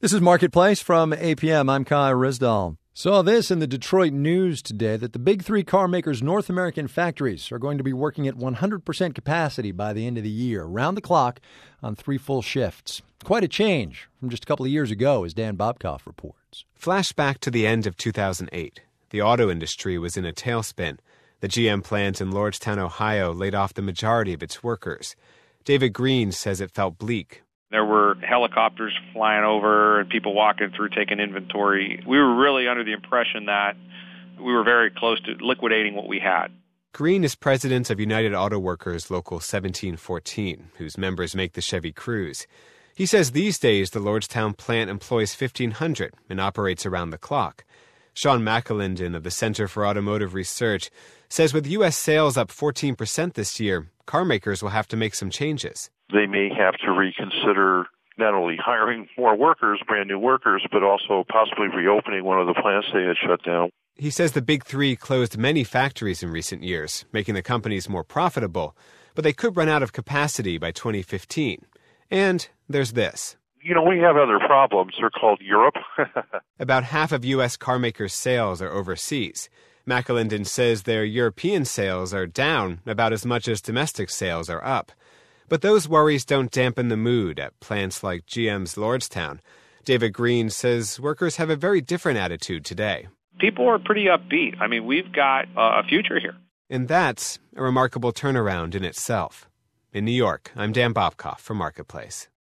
This is Marketplace from APM. I'm Kai Risdall. Saw this in the Detroit News today that the big three car makers' North American factories are going to be working at 100% capacity by the end of the year, round the clock on 3 full shifts. Quite a change from just a couple of years ago, as Dan Bobkoff reports. Flashback to the end of 2008. The auto industry was in a tailspin. The GM plant in Lordstown, Ohio, laid off the majority of its workers. David Green says it felt bleak. There were helicopters flying over and people walking through taking inventory. We were really under the impression that we were very close to liquidating what we had. Green is president of United Auto Workers Local 1714, whose members make the Chevy Cruze. He says these days the Lordstown plant employs 1,500 and operates around the clock. Sean McAlinden of the Center for Automotive Research says with U.S. sales up 14% this year, car makers will have to make some changes. They may have to reconsider not only hiring more workers, brand new workers, but also possibly reopening one of the plants they had shut down. He says the big three closed many factories in recent years, making the companies more profitable, but they could run out of capacity by 2015. And there's this. We have other problems. They're called Europe. About half of U.S. carmakers' sales are overseas. McAlinden says their European sales are down about as much as domestic sales are up. But those worries don't dampen the mood at plants like GM's Lordstown. David Green says workers have a very different attitude today. People are pretty upbeat. We've got a future here. And that's a remarkable turnaround in itself. In New York, I'm Dan Bobkoff for Marketplace.